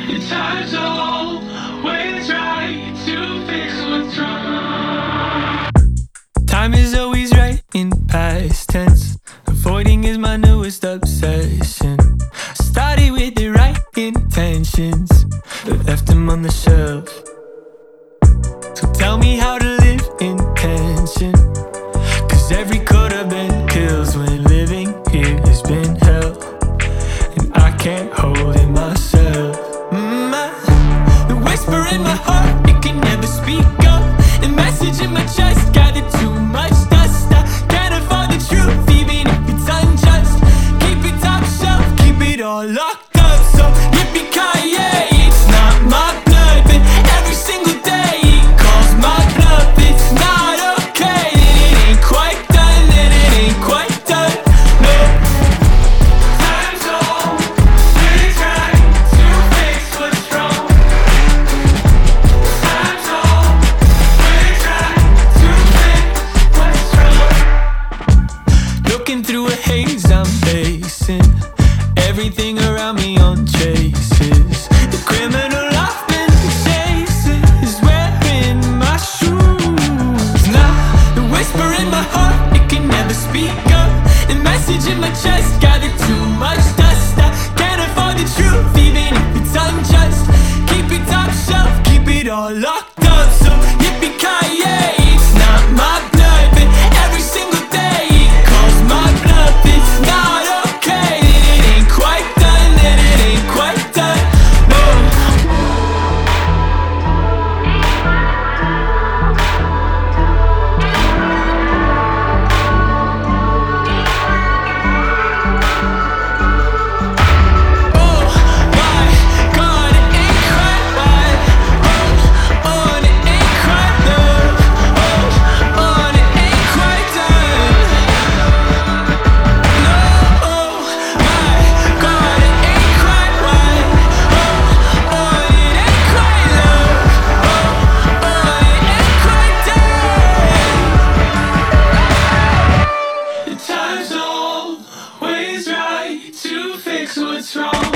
The time's always right to fix what's wrong. Time is always right in past tense. Avoiding is my newest obsession. Started with the right intentions, but left them on the shelf. So tell me how to live in tension, 'cause every coulda been kills when living here has been hell, and I can't hold it myself. The whisper in my heart, it can never speak up. The message in my chest gathered too much dust. I can't afford the truth, even if it's unjust. Keep it top shelf, keep it all locked up. So yippee-ki-yay, it's not my blood, but every single day it calls my bluff. It's not okay, and it ain't quite done, and it ain't quite done, no. Time's always right to fix what's wrong. Time's always right to fix what's wrong. Looking through a haze, I'm facing everything around me on traces. The criminal I've been chasing is wearing my shoes. Now the whisper in my heart, it can never speak up. The message in my chest gathered too much dust. I can't afford the truth, even if it's unjust. Keep it top shelf, keep it all locked up. So yippee-ki-yay, it's not my blood, but every single day it calls my bluff. It's not okay, and it ain't quite done, and it ain't quite done, no. Oh my God, it ain't quite right. Hold on, it ain't quite done. Hold on, it ain't quite done. No, my God, it ain't quite right. Hold on, it ain't quite love. Hold on, it ain't quite done. The time's always right to fix what's wrong.